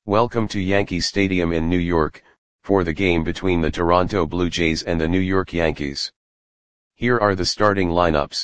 Welcome to Yankee Stadium in New York, for the game between the Toronto Blue Jays and the New York Yankees. Here are the starting lineups.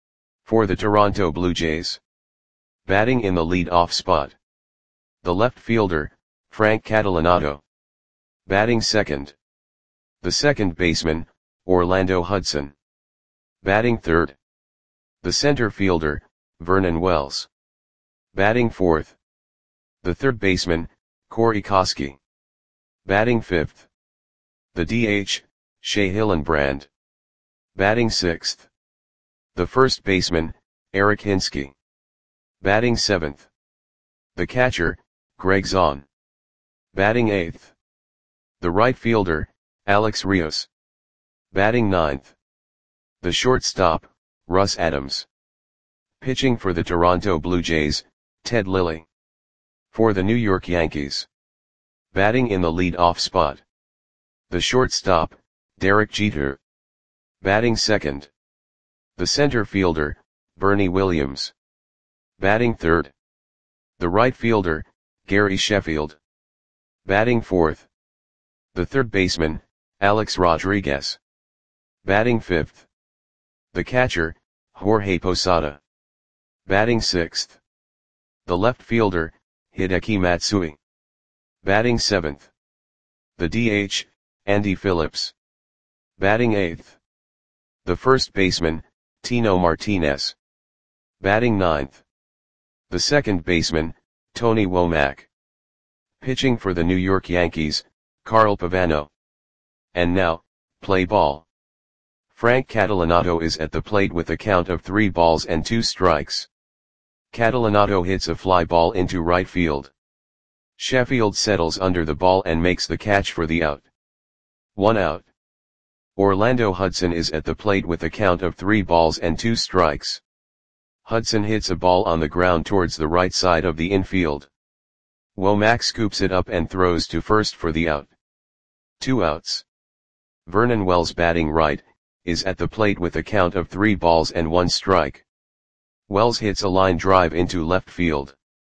For the Toronto Blue Jays. Batting in the lead-off spot. The left fielder, Frank Catalanotto. Batting second. The second baseman, Orlando Hudson. Batting third. The center fielder, Vernon Wells. Batting fourth. The third baseman, Corey Koskie. Batting fifth. The DH, Shea Hillenbrand. Batting sixth. The first baseman, Eric Hinske. Batting seventh. The catcher, Greg Zaun. Batting eighth. The right fielder, Alex Rios. Batting ninth. The shortstop, Russ Adams. Pitching for the Toronto Blue Jays, Ted Lilly. For the New York Yankees. Batting in the lead-off spot. The shortstop, Derek Jeter. Batting second. The center fielder, Bernie Williams. Batting third. The right fielder, Gary Sheffield. Batting fourth. The third baseman, Alex Rodriguez. Batting fifth. The catcher, Jorge Posada. Batting sixth. The left fielder, Hideki Matsui. Batting seventh. The DH, Andy Phillips. Batting eighth. The first baseman, Tino Martinez. Batting ninth. The second baseman, Tony Womack. Pitching for the New York Yankees, Carl Pavano. And now, play ball. Frank Catalanotto is at the plate with a count of 3 balls and 2 strikes. Catalanotto hits a fly ball into right field. Sheffield settles under the ball and makes the catch for the out. 1 out. Orlando Hudson is at the plate with a count of 3 balls and 2 strikes. Hudson hits a ball on the ground towards the right side of the infield. Womack scoops it up and throws to first for the out. 2 outs. Vernon Wells, batting right, is at the plate with a count of 3 balls and 1 strike. Wells hits a line drive into left field.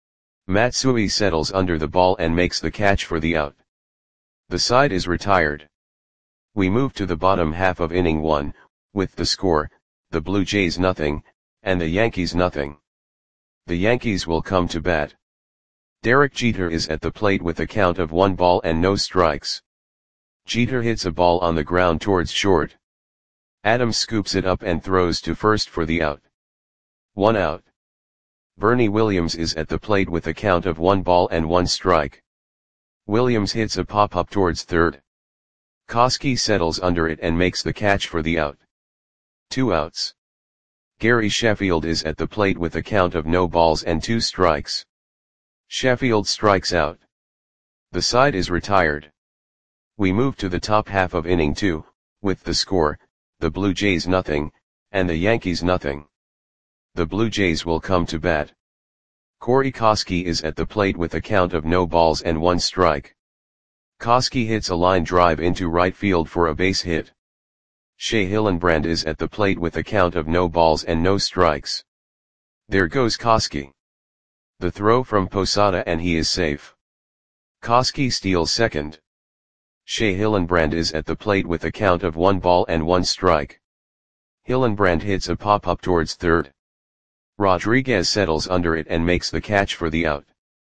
Matsui settles under the ball and makes the catch for the out. The side is retired. We move to the bottom half of inning 1, with the score, the Blue Jays 0, and the Yankees 0. The Yankees will come to bat. Derek Jeter is at the plate with a count of 1 ball and no strikes. Jeter hits a ball on the ground towards short. Adams scoops it up and throws to first for the out. 1 out. Bernie Williams is at the plate with a count of 1 ball and 1 strike. Williams hits a pop-up towards third. Koskie settles under it and makes the catch for the out. 2 outs. Gary Sheffield is at the plate with a count of no balls and 2 strikes. Sheffield strikes out. The side is retired. We move to the top half of inning 2, with the score, the Blue Jays 0, and the Yankees 0. The Blue Jays will come to bat. Corey Koskie is at the plate with a count of no balls and 1 strike. Koskie hits a line drive into right field for a base hit. Shea Hillenbrand is at the plate with a count of no balls and no strikes. There goes Koskie. The throw from Posada and he is safe. Koskie steals second. Shea Hillenbrand is at the plate with a count of 1 ball and 1 strike. Hillenbrand hits a pop-up towards third. Rodriguez settles under it and makes the catch for the out.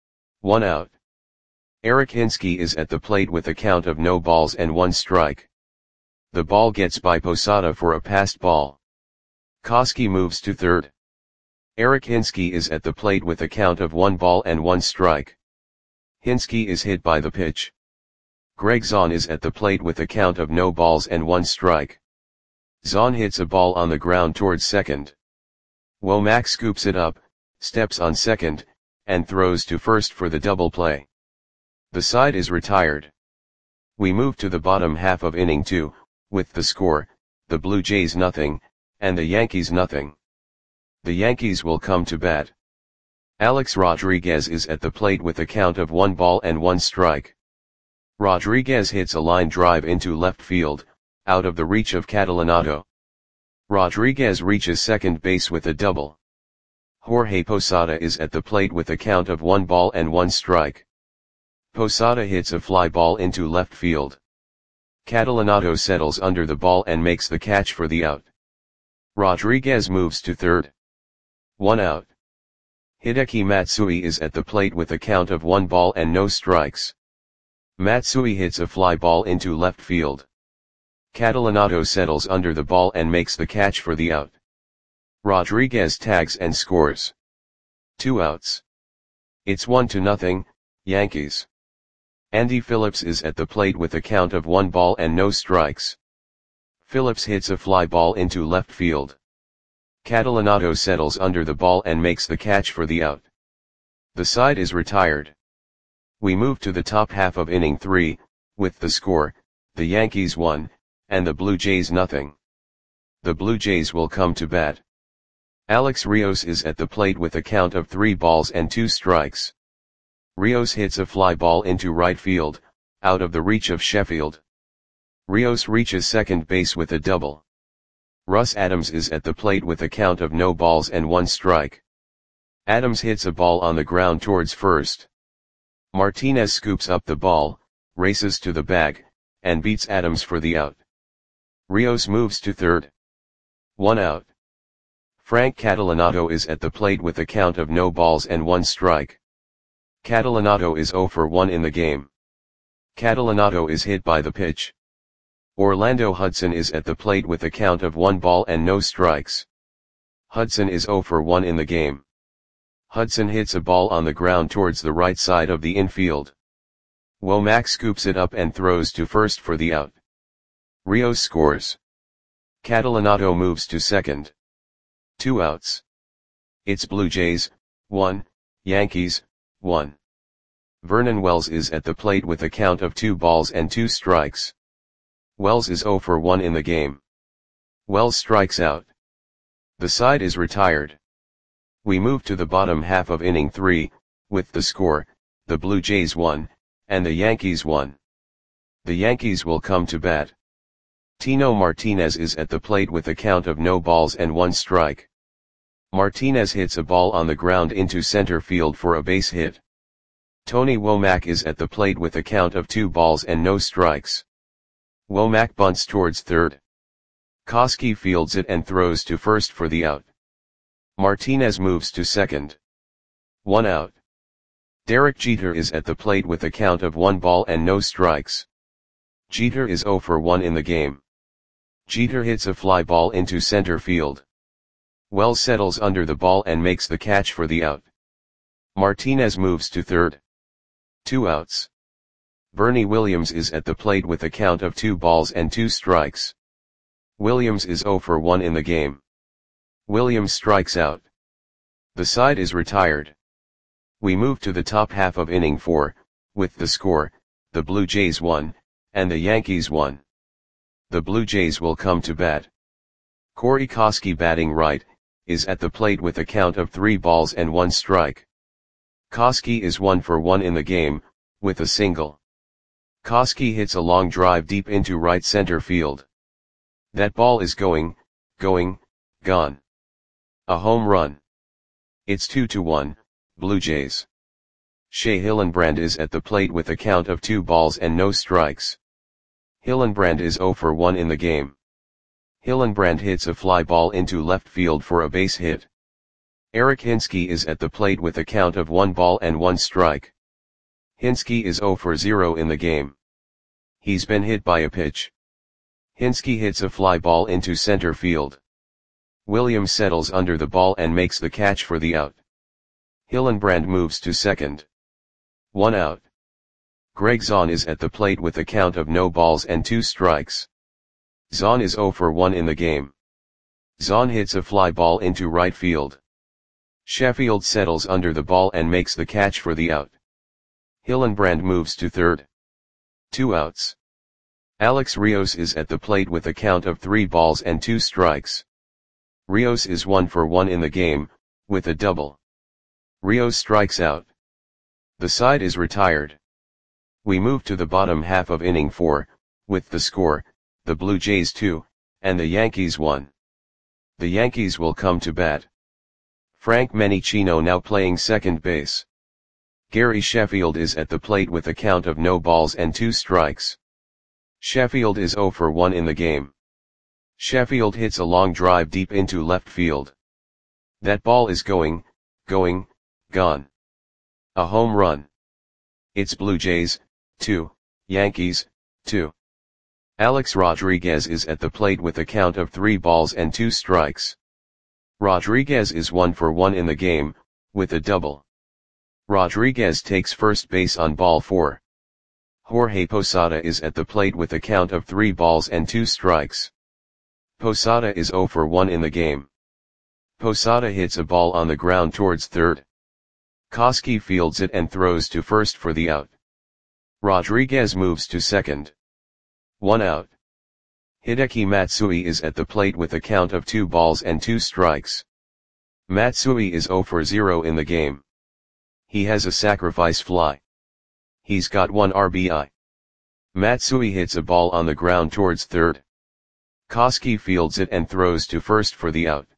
1 out. Eric Hinske is at the plate with a count of no balls and 1 strike. The ball gets by Posada for a passed ball. Koskie moves to third. Eric Hinske is at the plate with a count of 1 ball and 1 strike. Hinske is hit by the pitch. Greg Zaun is at the plate with a count of no balls and 1 strike. Zaun hits a ball on the ground towards second. Womack scoops it up, steps on second, and throws to first for the double play. The side is retired. We move to the bottom half of inning 2, with the score, the Blue Jays 0, and the Yankees 0. The Yankees will come to bat. Alex Rodriguez is at the plate with a count of 1 ball and 1 strike. Rodriguez hits a line drive into left field, out of the reach of Catalanotto. Rodriguez reaches second base with a double. Jorge Posada is at the plate with a count of 1 ball and 1 strike. Posada hits a fly ball into left field. Catalanato settles under the ball and makes the catch for the out. Rodriguez moves to third. 1 out. Hideki Matsui is at the plate with a count of 1 ball and no strikes. Matsui hits a fly ball into left field. Catalanato settles under the ball and makes the catch for the out. Rodriguez tags and scores. 2 outs. It's 1-0, Yankees. Andy Phillips is at the plate with a count of 1 ball and no strikes. Phillips hits a fly ball into left field. Catalanato settles under the ball and makes the catch for the out. The side is retired. We move to the top half of inning 3, with the score, the Yankees 1, and the Blue Jays 0. The Blue Jays will come to bat. Alex Rios is at the plate with a count of 3 balls and 2 strikes. Rios hits a fly ball into right field, out of the reach of Sheffield. Rios reaches second base with a double. Russ Adams is at the plate with a count of no balls and 1 strike. Adams hits a ball on the ground towards first. Martinez scoops up the ball, races to the bag, and beats Adams for the out. Rios moves to third. 1 out. Frank Catalanato is at the plate with a count of no balls and 1 strike. Catalanato is 0 for 1 in the game. Catalanato is hit by the pitch. Orlando Hudson is at the plate with a count of 1 ball and no strikes. Hudson is 0 for 1 in the game. Hudson hits a ball on the ground towards the right side of the infield. Womack scoops it up and throws to first for the out. Rios scores. Catalanato moves to second. 2 outs. It's Blue Jays, 1, Yankees, 1. Vernon Wells is at the plate with a count of 2 balls and 2 strikes. Wells is 0 for 1 in the game. Wells strikes out. The side is retired. We move to the bottom half of inning 3, with the score, the Blue Jays 1, and the Yankees 1. The Yankees will come to bat. Tino Martinez is at the plate with a count of no balls and 1 strike. Martinez hits a ball on the ground into center field for a base hit. Tony Womack is at the plate with a count of 2 balls and no strikes. Womack bunts towards third. Koski fields it and throws to first for the out. Martinez moves to second. 1 out. Derek Jeter is at the plate with a count of 1 ball and no strikes. Jeter is 0 for 1 in the game. Jeter hits a fly ball into center field. Wells settles under the ball and makes the catch for the out. Martinez moves to third. 2 outs. Bernie Williams is at the plate with a count of 2 balls and 2 strikes. Williams is 0 for 1 in the game. Williams strikes out. The side is retired. We move to the top half of inning 4, with the score, the Blue Jays 1, and the Yankees 1. The Blue Jays will come to bat. Corey Koski, batting right, is at the plate with a count of 3 balls and 1 strike. Koski is 1 for 1 in the game, with a single. Koski hits a long drive deep into right center field. That ball is going, gone. A home run. It's 2-1, Blue Jays. Shea Hillenbrand is at the plate with a count of 2 balls and no strikes. Hillenbrand is 0 for 1 in the game. Hillenbrand hits a fly ball into left field for a base hit. Eric Hinske is at the plate with a count of 1 ball and 1 strike. Hinske is 0 for 0 in the game. He's been hit by a pitch. Hinske hits a fly ball into center field. Williams settles under the ball and makes the catch for the out. Hillenbrand moves to second. 1 out. Greg Zahn is at the plate with a count of no balls and 2 strikes. Zahn is 0 for 1 in the game. Zahn hits a fly ball into right field. Sheffield settles under the ball and makes the catch for the out. Hillenbrand moves to third. 2 outs. Alex Rios is at the plate with a count of 3 balls and 2 strikes. Rios is 1 for 1 in the game, with a double. Rios strikes out. The side is retired. We move to the bottom half of inning 4, with the score, the Blue Jays 2, and the Yankees 1. The Yankees will come to bat. Frank Menicino now playing second base. Gary Sheffield is at the plate with a count of no balls and 2 strikes. Sheffield is 0 for 1 in the game. Sheffield hits a long drive deep into left field. That ball is going, gone. A home run. It's Blue Jays, 2, Yankees, 2. Alex Rodriguez is at the plate with a count of 3 balls and 2 strikes. Rodriguez is 1 for 1 in the game, with a double. Rodriguez takes first base on ball 4. Jorge Posada is at the plate with a count of 3 balls and 2 strikes. Posada is 0 for 1 in the game. Posada hits a ball on the ground towards third. Koski fields it and throws to first for the out. Rodriguez moves to second. 1 out. Hideki Matsui is at the plate with a count of 2 balls and 2 strikes. Matsui is 0 for 0 in the game. He has a sacrifice fly. He's got 1 RBI. Matsui hits a ball on the ground towards third. Koski fields it and throws to first for the out.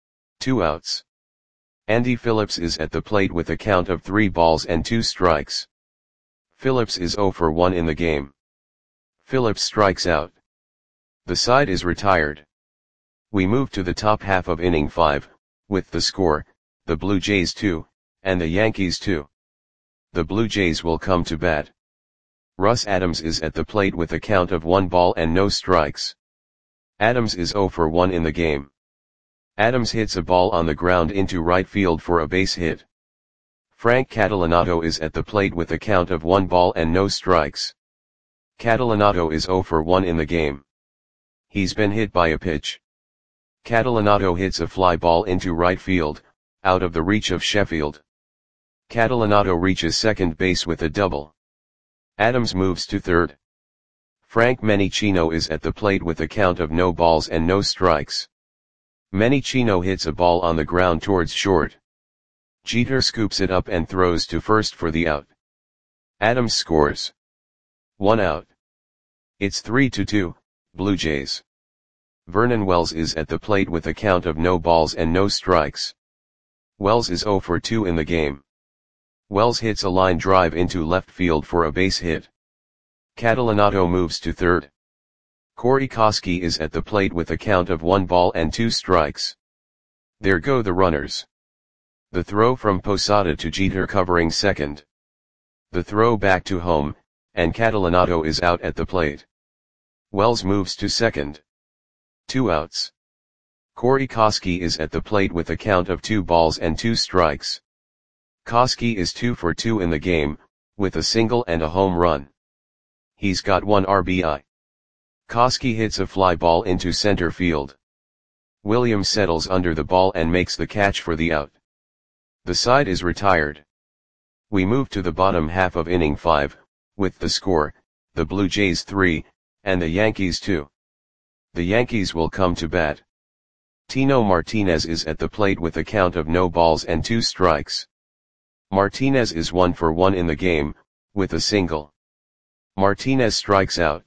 2 outs. Andy Phillips is at the plate with a count of 3 balls and 2 strikes. Phillips is 0 for 1 in the game. Phillips strikes out. The side is retired. We move to the top half of inning 5, with the score, the Blue Jays 2, and the Yankees 2. The Blue Jays will come to bat. Russ Adams is at the plate with a count of 1 ball and no strikes. Adams is 0 for 1 in the game. Adams hits a ball on the ground into right field for a base hit. Frank Catalanato is at the plate with a count of 1 ball and no strikes. Catalanato is 0 for 1 in the game. He's been hit by a pitch. Catalanato hits a fly ball into right field, out of the reach of Sheffield. Catalanato reaches second base with a double. Adams moves to third. Frank Menichino is at the plate with a count of no balls and no strikes. Menichino hits a ball on the ground towards short. Jeter scoops it up and throws to first for the out. Adams scores. 1 out. It's 3-2, Blue Jays. Vernon Wells is at the plate with a count of no balls and no strikes. Wells is 0 for 2 in the game. Wells hits a line drive into left field for a base hit. Catalanato moves to third. Corey Koski is at the plate with a count of 1 ball and 2 strikes. There go the runners. The throw from Posada to Jeter covering second. The throw back to home, and Catalanato is out at the plate. Wells moves to second. 2 outs. Corey Koski is at the plate with a count of 2 balls and 2 strikes. Koski is 2 for 2 in the game, with a single and a home run. He's got 1 RBI. Koski hits a fly ball into center field. Williams settles under the ball and makes the catch for the out. The side is retired. We move to the bottom half of inning 5, with the score, the Blue Jays 3, and the Yankees 2. The Yankees will come to bat. Tino Martinez is at the plate with a count of no balls and 2 strikes. Martinez is 1 for 1 in the game, with a single. Martinez strikes out.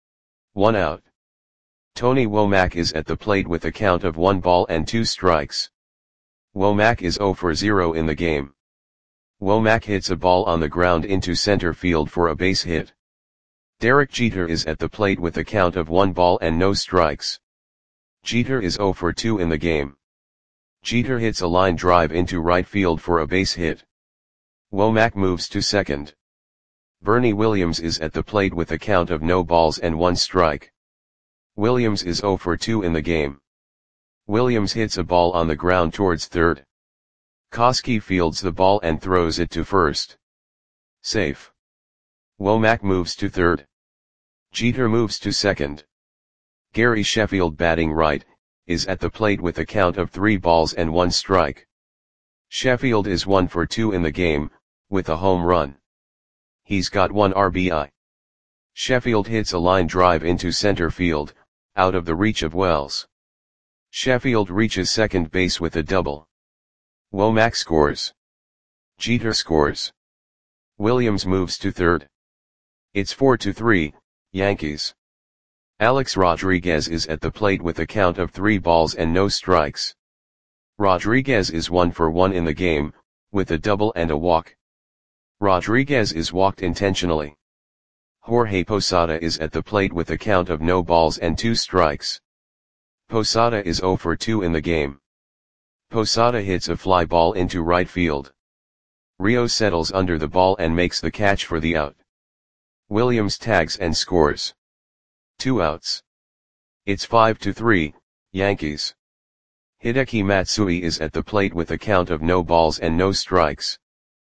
1 out. Tony Womack is at the plate with a count of 1 ball and 2 strikes. Womack is 0 for 0 in the game. Womack hits a ball on the ground into center field for a base hit. Derek Jeter is at the plate with a count of 1 ball and no strikes. Jeter is 0 for 2 in the game. Jeter hits a line drive into right field for a base hit. Womack moves to second. Bernie Williams is at the plate with a count of no balls and 1 strike. Williams is 0 for 2 in the game. Williams hits a ball on the ground towards third. Koski fields the ball and throws it to first. Safe. Womack moves to third. Jeter moves to second. Gary Sheffield, batting right, is at the plate with a count of 3 balls and 1 strike. Sheffield is 1 for 2 in the game, with a home run. He's got 1 RBI. Sheffield hits a line drive into center field, out of the reach of Wells. Sheffield reaches second base with a double. Womack scores. Jeter scores. Williams moves to third. It's 4-3, Yankees. Alex Rodriguez is at the plate with a count of 3 balls and no strikes. Rodriguez is 1 for 1 in the game, with a double and a walk. Rodriguez is walked intentionally. Jorge Posada is at the plate with a count of no balls and 2 strikes. Posada is 0 for 2 in the game. Posada hits a fly ball into right field. Rios settles under the ball and makes the catch for the out. Williams tags and scores. 2 outs. It's 5-3, Yankees. Hideki Matsui is at the plate with a count of no balls and no strikes.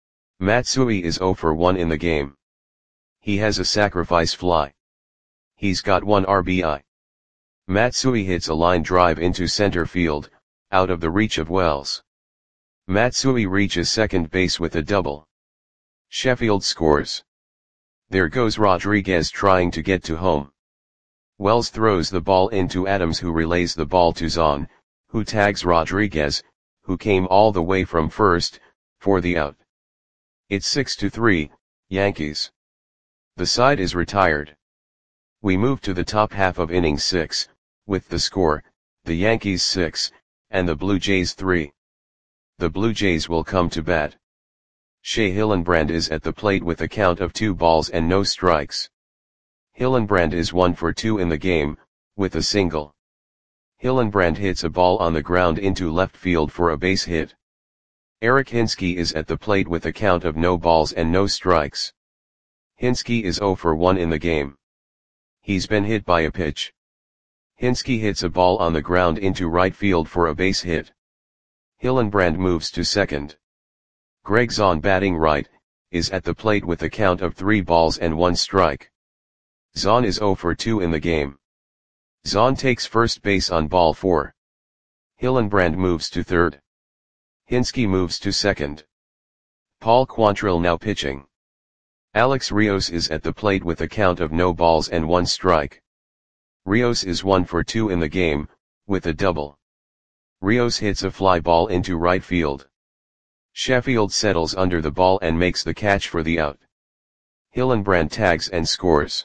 Matsui is 0 for 1 in the game. He has a sacrifice fly. He's got 1 RBI. Matsui hits a line drive into center field, out of the reach of Wells. Matsui reaches second base with a double. Sheffield scores. There goes Rodriguez trying to get to home. Wells throws the ball into Adams, who relays the ball to Zahn, who tags Rodriguez, who came all the way from first, for the out. It's 6-3, Yankees. The side is retired. We move to the top half of inning 6, with the score, the Yankees 6, and the Blue Jays 3. The Blue Jays will come to bat. Shea Hillenbrand is at the plate with a count of 2 balls and no strikes. Hillenbrand is 1 for 2 in the game, with a single. Hillenbrand hits a ball on the ground into left field for a base hit. Eric Hinske is at the plate with a count of no balls and no strikes. Hinske is 0 for 1 in the game. He's been hit by a pitch. Hinske hits a ball on the ground into right field for a base hit. Hillenbrand moves to second. Greg Zahn, batting right, is at the plate with a count of 3 balls and 1 strike. Zahn is 0 for 2 in the game. Zahn takes first base on ball 4. Hillenbrand moves to third. Hinske moves to second. Paul Quantrill now pitching. Alex Rios is at the plate with a count of no balls and 1 strike. Rios is 1 for 2 in the game, with a double. Rios hits a fly ball into right field. Sheffield settles under the ball and makes the catch for the out. Hillenbrand tags and scores.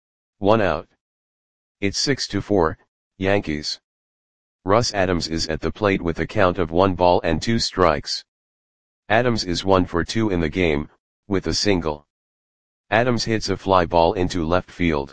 1 out. It's 6-4, Yankees. Russ Adams is at the plate with a count of 1 ball and 2 strikes. Adams is 1 for 2 in the game, with a single. Adams hits a fly ball into left field.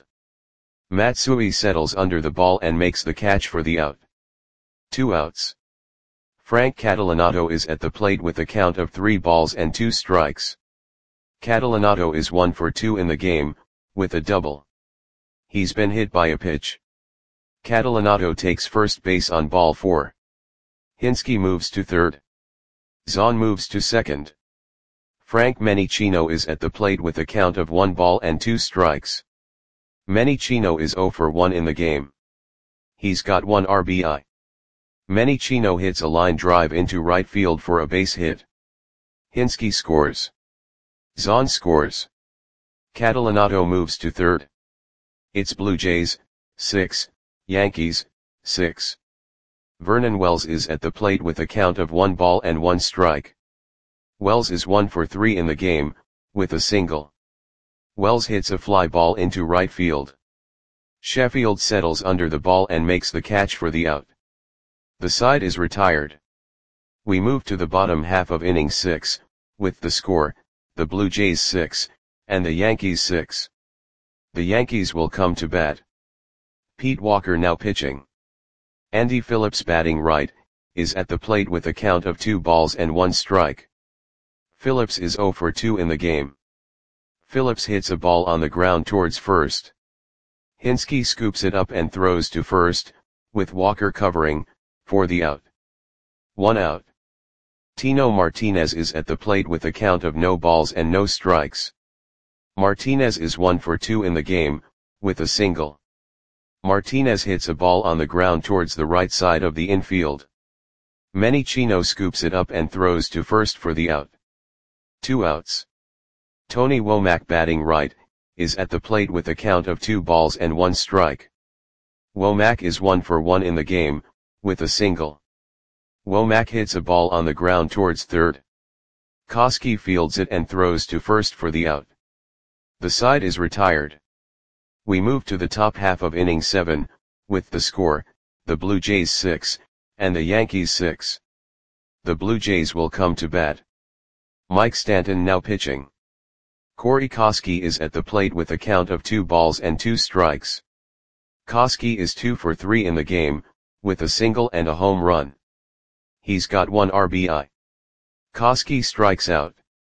Matsui settles under the ball and makes the catch for the out. 2 outs. Frank Catalanato is at the plate with a count of 3 balls and 2 strikes. Catalanato is 1 for 2 in the game, with a double. He's been hit by a pitch. Catalanato takes first base on ball 4. Hinske moves to third. Zahn moves to second. Frank Menicino is at the plate with a count of 1 ball and 2 strikes. Menicino is 0 for 1 in the game. He's got 1 RBI. Menicino hits a line drive into right field for a base hit. Hinske scores. Zahn scores. Catalanato moves to third. It's Blue Jays, 6, Yankees, 6. Vernon Wells is at the plate with a count of 1 ball and 1 strike. Wells is 1 for 3 in the game, with a single. Wells hits a fly ball into right field. Sheffield settles under the ball and makes the catch for the out. The side is retired. We move to the bottom half of inning 6, with the score, the Blue Jays 6, and the Yankees 6. The Yankees will come to bat. Pete Walker now pitching. Andy Phillips, batting right, is at the plate with a count of 2 balls and 1 strike. Phillips is 0 for 2 in the game. Phillips hits a ball on the ground towards first. Hinske scoops it up and throws to first, with Walker covering, for the out. 1 out. Tino Martinez is at the plate with a count of no balls and no strikes. Martinez is 1 for 2 in the game, with a single. Martinez hits a ball on the ground towards the right side of the infield. Menicino scoops it up and throws to first for the out. 2 outs. Tony Womack, batting right, is at the plate with a count of 2 balls and 1 strike. Womack is 1 for 1 in the game, with a single. Womack hits a ball on the ground towards third. Koski fields it and throws to first for the out. The side is retired. We move to the top half of inning 7, with the score, the Blue Jays 6, and the Yankees 6. The Blue Jays will come to bat. Mike Stanton now pitching. Corey Koskie is at the plate with a count of 2 balls and 2 strikes. Koskie is 2 for 3 in the game, with a single and a home run. He's got 1 RBI. Koskie strikes out.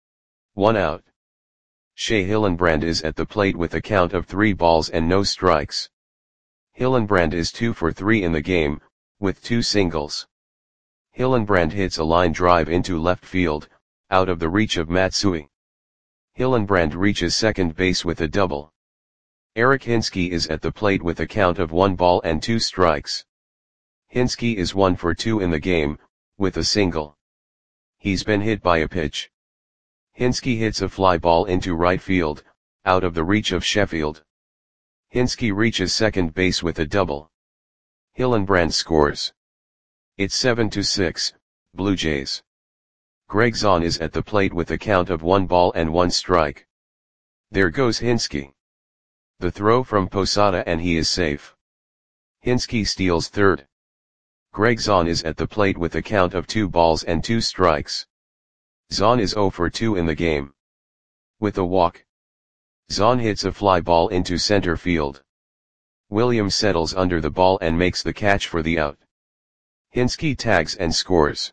1 out. Shea Hillenbrand is at the plate with a count of 3 balls and no strikes. Hillenbrand is 2 for 3 in the game, with 2 singles. Hillenbrand hits a line drive into left field, out of the reach of Matsui. Hillenbrand reaches second base with a double. Eric Hinske is at the plate with a count of 1 ball and 2 strikes. Hinske is 1 for 2 in the game, with a single. He's been hit by a pitch. Hinske hits a fly ball into right field, out of the reach of Sheffield. Hinske reaches second base with a double. Hillenbrand scores. It's 7-6, Blue Jays. Greg Zahn is at the plate with a count of 1 ball and 1 strike. There goes Hinske. The throw from Posada and he is safe. Hinske steals third. Greg Zahn is at the plate with a count of 2 balls and 2 strikes. Zahn is 0 for 2 in the game. With a walk. Zahn hits a fly ball into center field. Williams settles under the ball and makes the catch for the out. Hinske tags and scores.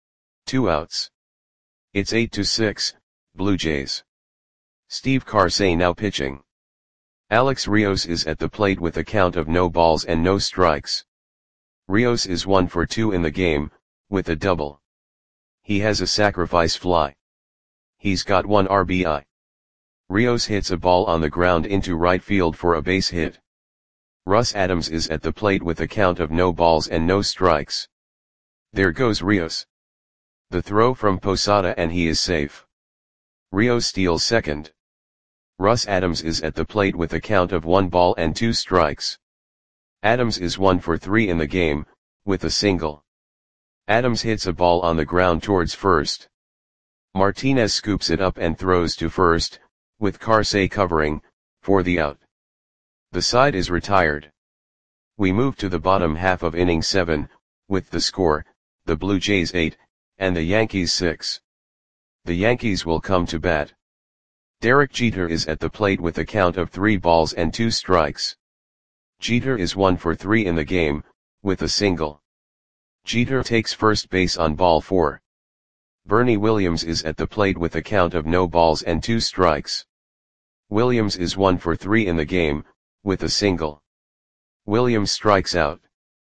2 outs. It's 8-6, Blue Jays. Steve Karsay now pitching. Alex Rios is at the plate with a count of no balls and no strikes. Rios is 1 for 2 in the game, with a double. He has a sacrifice fly. He's got 1 RBI. Rios hits a ball on the ground into right field for a base hit. Russ Adams is at the plate with a count of no balls and no strikes. There goes Rios. The throw from Posada and he is safe. Rios steals second. Russ Adams is at the plate with a count of 1 ball and 2 strikes. Adams is 1 for 3 in the game, with a single. Adams hits a ball on the ground towards first. Martinez scoops it up and throws to first, with Karsay covering, for the out. The side is retired. We move to the bottom half of inning 7, with the score, the Blue Jays 8, and the Yankees 6. The Yankees will come to bat. Derek Jeter is at the plate with a count of 3 balls and 2 strikes. Jeter is 1 for 3 in the game, with a single. Jeter takes first base on ball 4. Bernie Williams is at the plate with a count of no balls and 2 strikes. Williams is 1 for 3 in the game, with a single. Williams strikes out.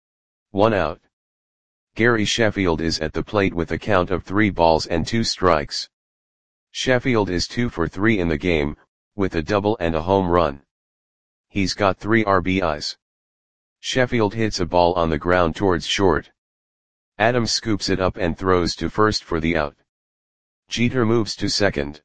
1 out. Gary Sheffield is at the plate with a count of 3 balls and 2 strikes. Sheffield is 2 for 3 in the game, with a double and a home run. He's got 3 RBIs. Sheffield hits a ball on the ground towards short. Adams scoops it up and throws to first for the out. Jeter moves to second.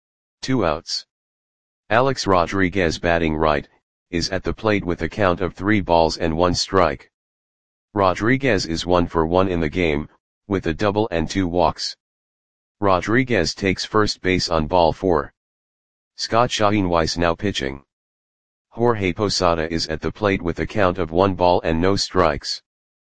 2 outs. Alex Rodriguez, batting right, is at the plate with a count of 3 balls and 1 strike. Rodriguez is 1 for 1 in the game, with a double and 2 walks. Rodriguez takes first base on ball 4. Scott Schoenweiss now pitching. Jorge Posada is at the plate with a count of 1 ball and no strikes.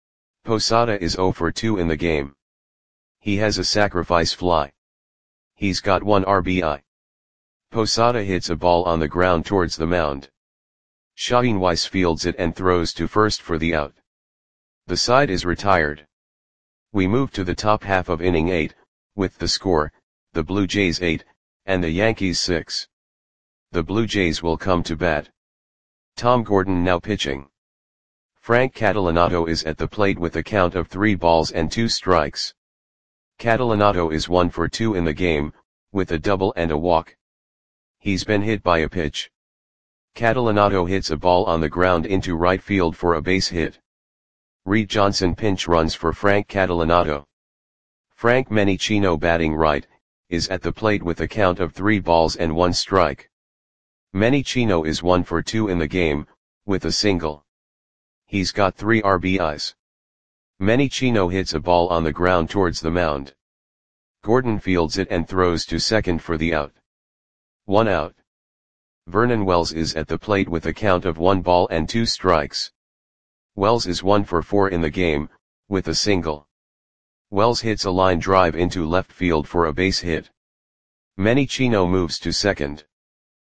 Posada is 0 for 2 in the game. He has a sacrifice fly. He's got 1 RBI. Posada hits a ball on the ground towards the mound. Schoenweiss fields it and throws to first for the out. The side is retired. We move to the top half of inning 8, with the score, the Blue Jays 8, and the Yankees 6. The Blue Jays will come to bat. Tom Gordon now pitching. Frank Catalanato is at the plate with a count of 3 balls and 2 strikes. Catalanato is 1 for 2 in the game, with a double and a walk. He's been hit by a pitch. Catalanato hits a ball on the ground into right field for a base hit. Reed Johnson pinch runs for Frank Catalanato. Frank Menicino, batting right, is at the plate with a count of 3 balls and 1 strike. Menicino is 1 for 2 in the game, with a single. He's got 3 RBIs. Menicino hits a ball on the ground towards the mound. Gordon fields it and throws to second for the out. 1 out. Vernon Wells is at the plate with a count of 1 ball and 2 strikes. Wells is 1 for 4 in the game, with a single. Wells hits a line drive into left field for a base hit. Menicino moves to second.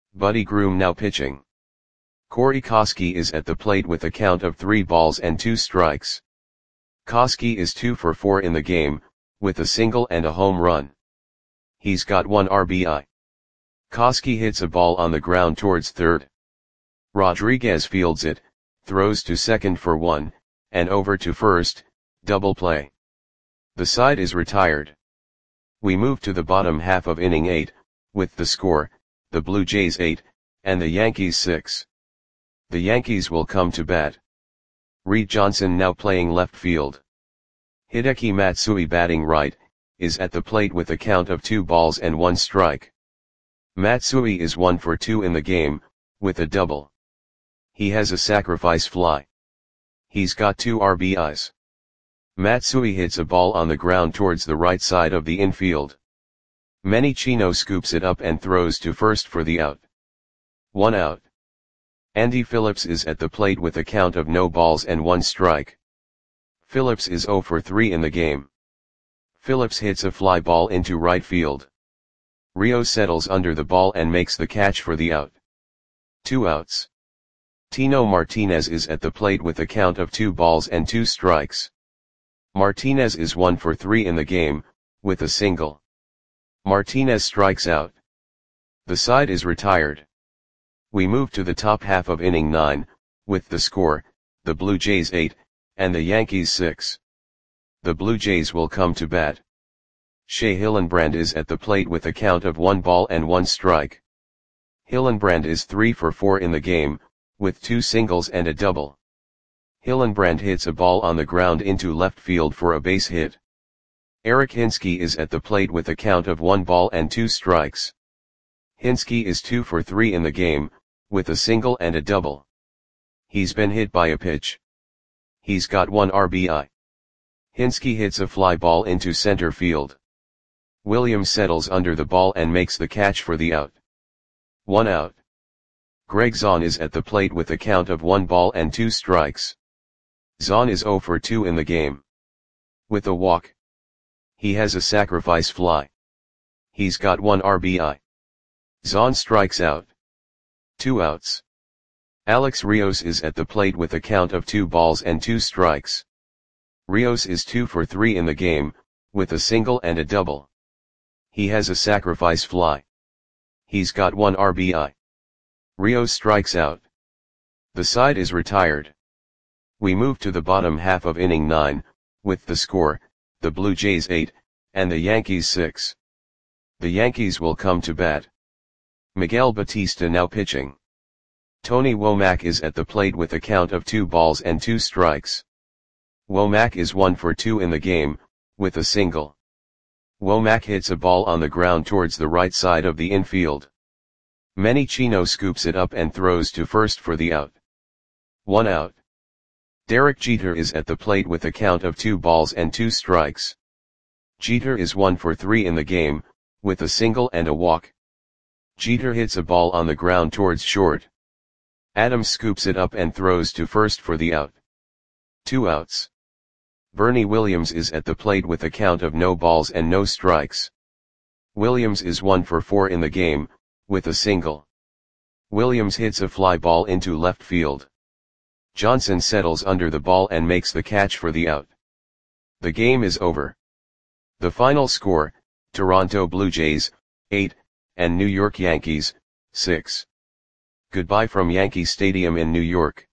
Buddy Groom now pitching. Corey Koskie is at the plate with a count of 3 balls and 2 strikes. Koskie is 2 for 4 in the game, with a single and a home run. He's got 1 RBI. Koskie hits a ball on the ground towards third. Rodriguez fields it, throws to second for 1, and over to first, double play. The side is retired. We move to the bottom half of inning 8, with the score, the Blue Jays 8, and the Yankees 6. The Yankees will come to bat. Reed Johnson now playing left field. Hideki Matsui batting right, is at the plate with a count of 2 balls and 1 strike. Matsui is 1 for 2 in the game, with a double. He has a sacrifice fly. He's got 2 RBIs. Matsui hits a ball on the ground towards the right side of the infield. Manny Chino scoops it up and throws to first for the out. 1 out. Andy Phillips is at the plate with a count of no balls and 1 strike. Phillips is 0 for 3 in the game. Phillips hits a fly ball into right field. Rios settles under the ball and makes the catch for the out. 2 outs. Tino Martinez is at the plate with a count of 2 balls and 2 strikes. Martinez is 1 for 3 in the game, with a single. Martinez strikes out. The side is retired. We move to the top half of inning 9, with the score, the Blue Jays 8, and the Yankees 6. The Blue Jays will come to bat. Shea Hillenbrand is at the plate with a count of 1 ball and 1 strike. Hillenbrand is 3 for 4 in the game, with 2 singles and a double. Hillenbrand hits a ball on the ground into left field for a base hit. Eric Hinske is at the plate with a count of 1 ball and 2 strikes. Hinske is 2 for 3 in the game, with a single and a double. He's been hit by a pitch. He's got 1 RBI. Hinske hits a fly ball into center field. Williams settles under the ball and makes the catch for the out. 1 out. Greg Zahn is at the plate with a count of 1 ball and 2 strikes. Zahn is 0 for 2 in the game. With a walk. He has a sacrifice fly. He's got 1 RBI. Zahn strikes out. 2 outs. Alex Rios is at the plate with a count of 2 balls and 2 strikes. Rios is 2 for 3 in the game, with a single and a double. He has a sacrifice fly. He's got 1 RBI. Rios strikes out. The side is retired. We move to the bottom half of inning 9, with the score, the Blue Jays 8, and the Yankees 6. The Yankees will come to bat. Miguel Batista now pitching. Tony Womack is at the plate with a count of 2 balls and 2 strikes. Womack is 1 for 2 in the game, with a single. Womack hits a ball on the ground towards the right side of the infield. Manny Chino scoops it up and throws to first for the out. 1 out. Derek Jeter is at the plate with a count of 2 balls and 2 strikes. Jeter is 1 for 3 in the game, with a single and a walk. Jeter hits a ball on the ground towards short. Adams scoops it up and throws to first for the out. 2 outs. Bernie Williams is at the plate with a count of no balls and no strikes. Williams is 1 for 4 in the game, with a single. Williams hits a fly ball into left field. Johnson settles under the ball and makes the catch for the out. The game is over. The final score, Toronto Blue Jays, 8, and New York Yankees, 6. Goodbye from Yankee Stadium in New York.